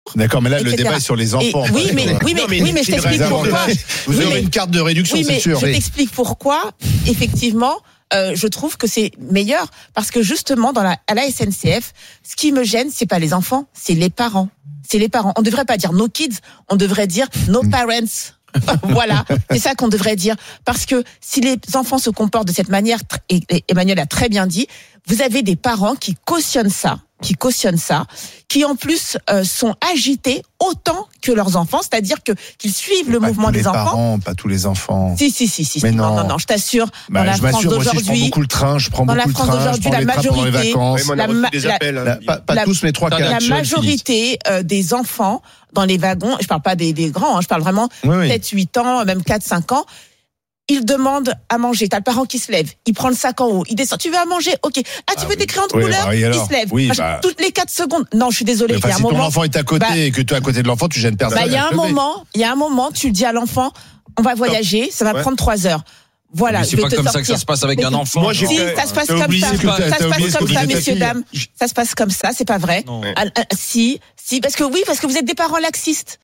D'accord, mais là, le etc. débat est sur les enfants. Oui, mais je t'explique pourquoi. Vous aurez une carte de réduction, Oui, c'est mais sûr. je t'explique pourquoi, effectivement, je trouve que c'est meilleur. Parce que justement, à la SNCF, ce qui me gêne, c'est pas les enfants, c'est les parents. C'est les parents. On devrait pas dire no kids, on devrait dire no parents. Voilà, c'est ça qu'on devrait dire. Parce que si les enfants se comportent de cette manière, et Emmanuel a très bien dit, vous avez des parents qui cautionnent ça, qui en plus sont agités autant que leurs enfants, c'est-à-dire qu'ils suivent le mouvement des enfants. Pas tous les enfants. Si. Mais non, je t'assure. Dans la France d'aujourd'hui, je prends beaucoup le train, je prends la majorité, pas tous, mais 3-4. La majorité des enfants dans les wagons, je parle pas des grands, je parle vraiment 7-8 ans, même 4-5 ans, ils demandent à manger. T'as le parent qui se lève, il prend le sac en haut, il descend. Tu veux à manger? Ok. Ah, tu veux des crayons de couleur? Il se lève. Toutes les 4 secondes. Non, je suis désolée. Enfin, si ton enfant est à côté et que toi à côté de l'enfant, tu gênes personne. Il y a un moment, tu dis à l'enfant, on va voyager, ça va prendre 3 heures. Voilà. Mais c'est pas comme ça que ça se passe avec un enfant. Si, ça se passe comme ça. Ça se passe comme ça, messieurs, dames. Ça se passe comme ça, c'est pas vrai. Si, parce que vous êtes des parents laxistes.